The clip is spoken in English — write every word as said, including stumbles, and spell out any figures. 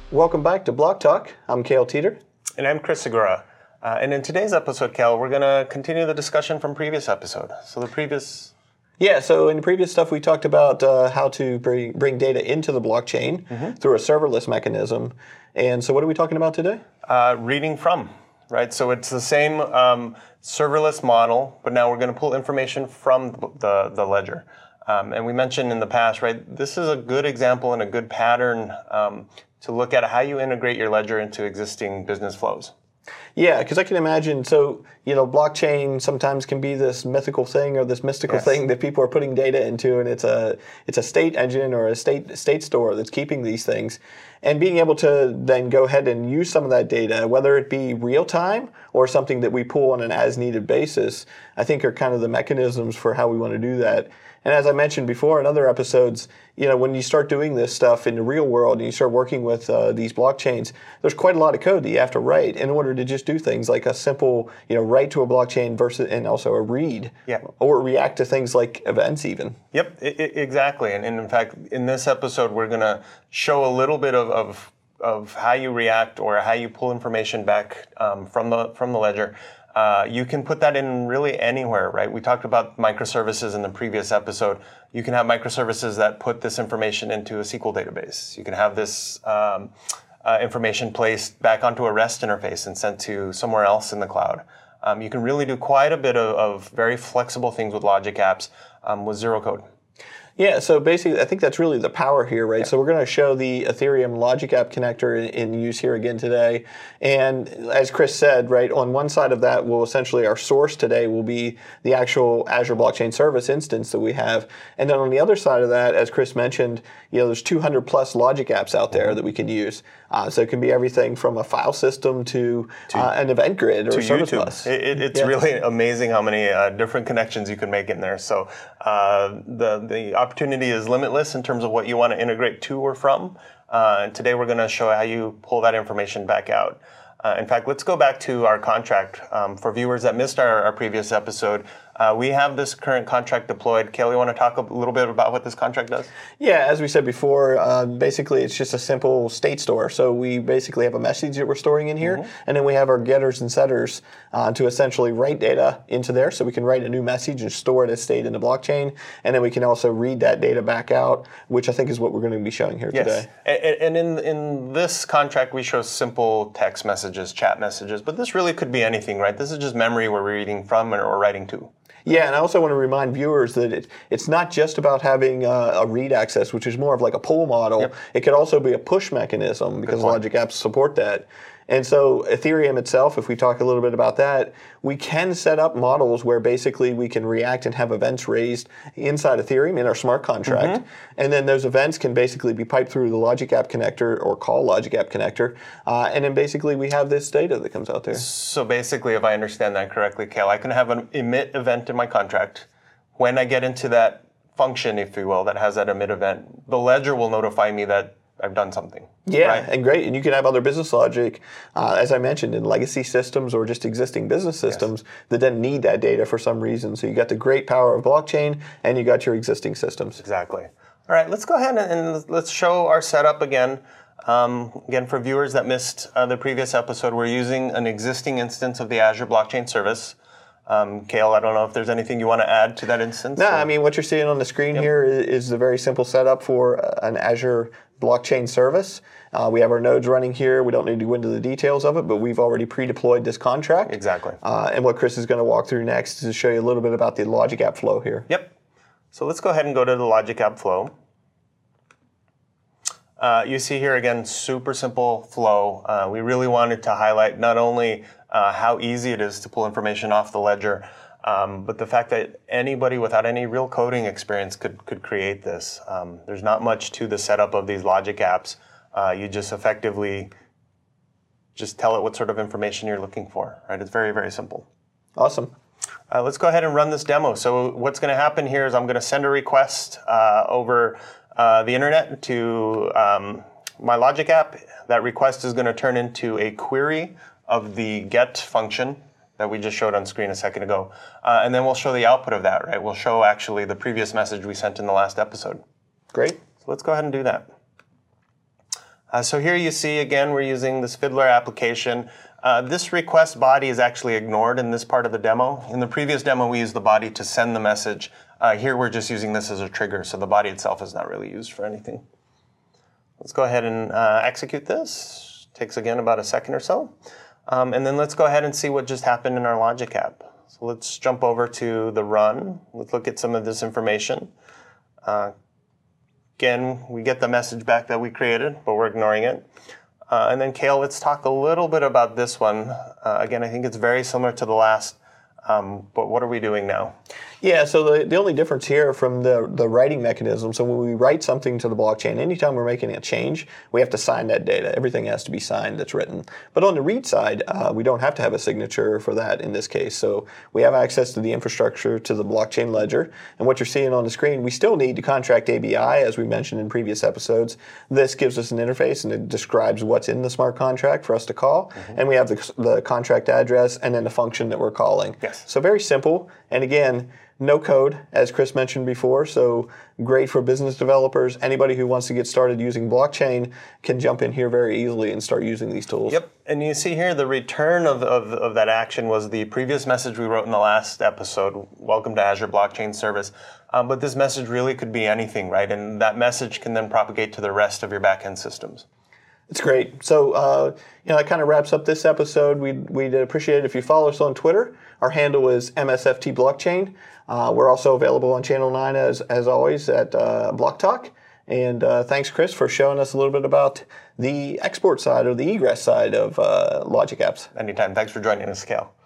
Welcome back to Block Talk. I'm Cale Teeter. And I'm Chris Segura. Uh, and in today's episode, Cale, we're going to continue the discussion from previous episode. So the previous... Yeah, so in the previous stuff, we talked about uh, how to bring, bring data into the blockchain mm-hmm. through a serverless mechanism. And so what are we talking about today? Uh, reading from, right? So it's the same um, serverless model, but now we're going to pull information from the, the ledger. Um, and we mentioned in the past, right, this is a good example and a good pattern um, to look at how you integrate your ledger into existing business flows. Yeah, because I can imagine, so, you know, blockchain sometimes can be this mythical thing or this mystical yes. thing that people are putting data into, and it's a it's a state engine or a state state store that's keeping these things. And being able to then go ahead and use some of that data, whether it be real time or something that we pull on an as-needed basis, I think are kind of the mechanisms for how we want to do that. And as I mentioned before in other episodes, you know, when you start doing this stuff in the real world and you start working with uh, these blockchains, there's quite a lot of code that you have to write in order to just do things like a simple, you know, write to a blockchain versus and also a read, yeah. or react to things like events even. Yep, I- I- exactly. And, and in fact, in this episode, we're going to show a little bit of, of of how you react or how you pull information back um, from the from the ledger. Uh, you can put that in really anywhere, right? We talked about microservices in the previous episode. You can have microservices that put this information into a S Q L database. You can have this um, uh, information placed back onto a REST interface and sent to somewhere else in the cloud. Um, you can really do quite a bit of, of very flexible things with logic apps um, with zero code. Yeah, so basically, I think that's really the power here, right? Yeah. So we're going to show the Ethereum Logic App connector in, in use here again today. And as Chris said, right, on one side of that will essentially our source today will be the actual Azure Blockchain Service instance that we have. And then on the other side of that, as Chris mentioned, you know, there's two hundred plus Logic apps out there mm-hmm. that we can use. Uh, so it can be everything from a file system to, to uh, an event grid or to a service YouTube. bus. It, it, it's yeah. really amazing how many uh, different connections you can make in there. So uh, the the opportunity is limitless in terms of what you want to integrate to or from. Uh, and today we're going to show how you pull that information back out. Uh, in fact, let's go back to our contract. Um, for viewers that missed our, our previous episode, uh, we have this current contract deployed. Cale, you want to talk a little bit about what this contract does? Yeah, as we said before, uh, basically it's just a simple state store. So we basically have a message that we're storing in here, mm-hmm. and then we have our getters and setters uh, to essentially write data into there. So we can write a new message and store it as state in the blockchain, and then we can also read that data back out, which I think is what we're going to be showing here yes. today. And, and in, in this contract, we show simple text messages, chat messages, but this really could be anything, right? This is just memory we're reading from or writing to. Yeah, and I also want to remind viewers that it, it's not just about having uh, a read access, which is more of like a pull model. Yep. It could also be a push mechanism because Logic apps support that. And so Ethereum itself, if we talk a little bit about that, we can set up models where basically we can react and have events raised inside Ethereum in our smart contract. Mm-hmm. And then those events can basically be piped through the Logic App connector or call Logic App connector. Uh, and then basically we have this data that comes out there. So basically, if I understand that correctly, Cale, I can have an emit event in my contract. When I get into that function, if you will, that has that emit event, the ledger will notify me that I've done something. Yeah, right? And great. And you can have other business logic, uh, as I mentioned, in legacy systems or just existing business systems yes. that then need that data for some reason. So you got the great power of blockchain and you got your existing systems. Exactly. All right, let's go ahead and let's show our setup again. Um, again, for viewers that missed uh, the previous episode, we're using an existing instance of the Azure Blockchain Service. Um, Cale, I don't know if there's anything you want to add to that instance? No, or? I mean, what you're seeing on the screen yep. here is, is the very simple setup for an Azure Blockchain Service. Uh, we have our nodes running here. We don't need to go into the details of it, but we've already pre-deployed this contract. Exactly. Uh, and what Chris is going to walk through next is to show you a little bit about the Logic App flow here. Yep. So let's go ahead and go to the Logic App flow. Uh, you see here again, super simple flow. Uh, we really wanted to highlight not only uh, how easy it is to pull information off the ledger, um, but the fact that anybody without any real coding experience could could create this. Um, there's not much to the setup of these Logic apps. Uh, you just effectively just tell it what sort of information you're looking for, right? It's very, very simple. Awesome. Uh, let's go ahead and run this demo. So what's going to happen here is I'm going to send a request uh, over uh, the internet to um, my Logic app. That request is going to turn into a query of the get function that we just showed on screen a second ago. Uh, and then we'll show the output of that, right? We'll show actually the previous message we sent in the last episode. Great. So let's go ahead and do that. Uh, so here you see, again, we're using this Fiddler application. Uh, this request body is actually ignored in this part of the demo. In the previous demo, we used the body to send the message. Uh, here we're just using this as a trigger, so the body itself is not really used for anything. Let's go ahead and uh, execute this. Takes, again, about a second or so. Um, and then let's go ahead and see what just happened in our Logic app. So let's jump over to the run. Let's look at some of this information. Uh, again, we get the message back that we created, but we're ignoring it. Uh, and then, Cale, let's talk a little bit about this one. Uh, again, I think it's very similar to the last, um, but what are we doing now? Yeah, so the, the only difference here from the, the writing mechanism, so when we write something to the blockchain, anytime we're making a change, we have to sign that data. Everything has to be signed that's written. But on the read side, uh, we don't have to have a signature for that in this case. So we have access to the infrastructure, to the blockchain ledger. And what you're seeing on the screen, we still need the contract A B I, as we mentioned in previous episodes. This gives us an interface, and it describes what's in the smart contract for us to call. Mm-hmm. And we have the, the contract address and then the function that we're calling. Yes. So very simple. And again, no code, as Chris mentioned before, so great for business developers. Anybody who wants to get started using blockchain can jump in here very easily and start using these tools. Yep, and you see here the return of, of, of that action was the previous message we wrote in the last episode, welcome to Azure Blockchain Service. Um, but this message really could be anything, right? And that message can then propagate to the rest of your backend systems. It's great. So, uh, you know, that kind of wraps up this episode. We'd, we'd appreciate it if you follow us on Twitter. Our handle is M S F T Blockchain. Uh, we're also available on Channel nine, as as always, at uh, Block Talk. And uh, thanks, Chris, for showing us a little bit about the export side or the egress side of uh, Logic Apps. Anytime. Thanks for joining us, Cale.